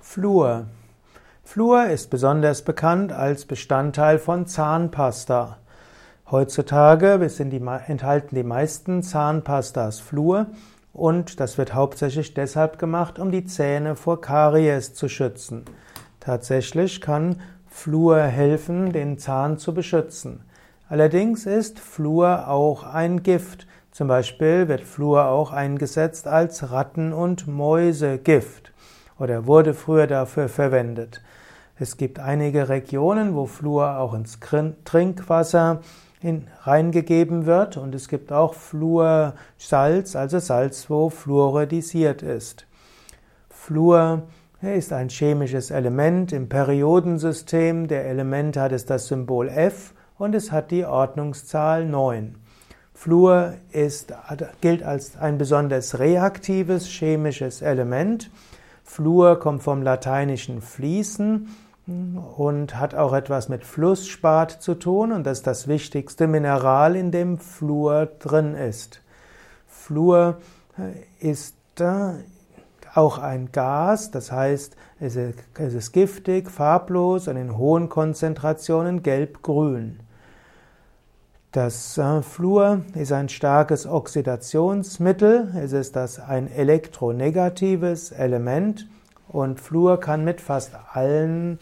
Fluor. Fluor ist besonders bekannt als Bestandteil von Zahnpasta. Heutzutage enthalten die meisten Zahnpastas Fluor und das wird hauptsächlich deshalb gemacht, um die Zähne vor Karies zu schützen. Tatsächlich kann Fluor helfen, den Zahn zu beschützen. Allerdings ist Fluor auch ein Gift. Zum Beispiel wird Fluor auch eingesetzt als Ratten- und Mäusegift oder wurde früher dafür verwendet. Es gibt einige Regionen, wo Fluor auch ins Trinkwasser reingegeben wird und es gibt auch Fluorsalz, also Salz, wo fluoridisiert ist. Fluor ist ein chemisches Element im Periodensystem. Der Element hat das Symbol F und es hat die Ordnungszahl 9. Fluor gilt als ein besonders reaktives chemisches Element. Fluor kommt vom lateinischen fließen und hat auch etwas mit Flussspat zu tun und das ist das wichtigste Mineral, in dem Fluor drin ist. Fluor ist auch ein Gas, das heißt, es ist giftig, farblos und in hohen Konzentrationen gelb-grün. Das Fluor ist ein starkes Oxidationsmittel, es ist ein elektronegatives Element und Fluor kann mit fast allen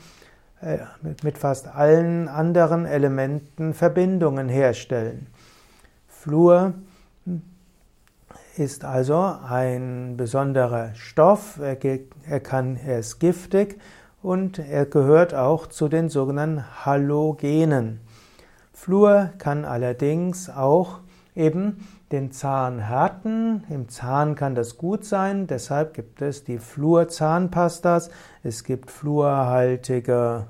anderen Elementen Verbindungen herstellen. Fluor ist also ein besonderer Stoff, er ist giftig und er gehört auch zu den sogenannten Halogenen. Fluor kann allerdings auch eben den Zahn härten. Im Zahn kann das gut sein, deshalb gibt es die Fluorzahnpastas. Es gibt fluorhaltige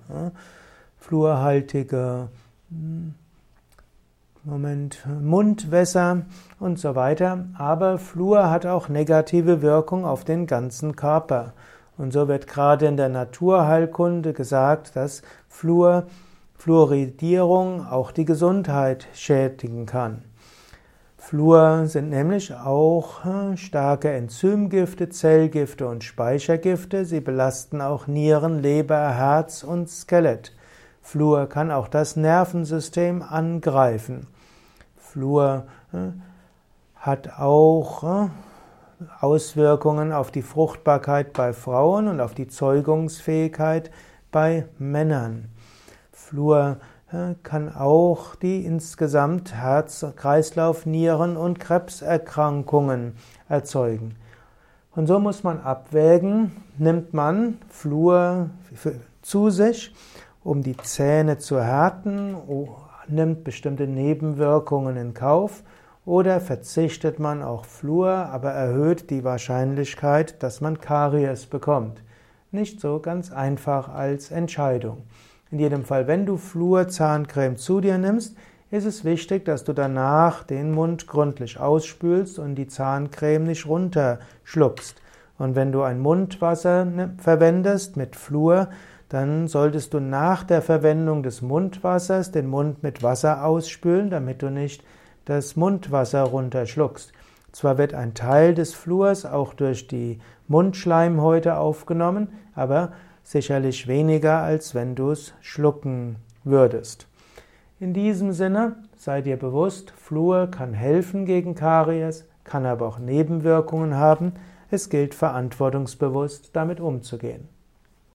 Mundwässer und so weiter. Aber Fluor hat auch negative Wirkung auf den ganzen Körper. Und so wird gerade in der Naturheilkunde gesagt, dass Fluoridierung auch die Gesundheit schädigen kann. Fluor sind nämlich auch starke Enzymgifte, Zellgifte und Speichergifte. Sie belasten auch Nieren, Leber, Herz und Skelett. Fluor kann auch das Nervensystem angreifen. Fluor hat auch Auswirkungen auf die Fruchtbarkeit bei Frauen und auf die Zeugungsfähigkeit bei Männern. Fluor kann auch die insgesamt Herz-, Kreislauf-, Nieren- und Krebserkrankungen erzeugen. Und so muss man abwägen, nimmt man Fluor zu sich, um die Zähne zu härten, nimmt bestimmte Nebenwirkungen in Kauf oder verzichtet man auf Fluor, aber erhöht die Wahrscheinlichkeit, dass man Karies bekommt. Nicht so ganz einfach als Entscheidung. In jedem Fall, wenn du Fluor-Zahncreme zu dir nimmst, ist es wichtig, dass du danach den Mund gründlich ausspülst und die Zahncreme nicht runterschluckst. Und wenn du ein Mundwasser verwendest mit Fluor, dann solltest du nach der Verwendung des Mundwassers den Mund mit Wasser ausspülen, damit du nicht das Mundwasser runterschluckst. Zwar wird ein Teil des Fluors auch durch die Mundschleimhäute aufgenommen, aber sicherlich weniger, als wenn du es schlucken würdest. In diesem Sinne, sei dir bewusst, Fluor kann helfen gegen Karies, kann aber auch Nebenwirkungen haben. Es gilt verantwortungsbewusst damit umzugehen.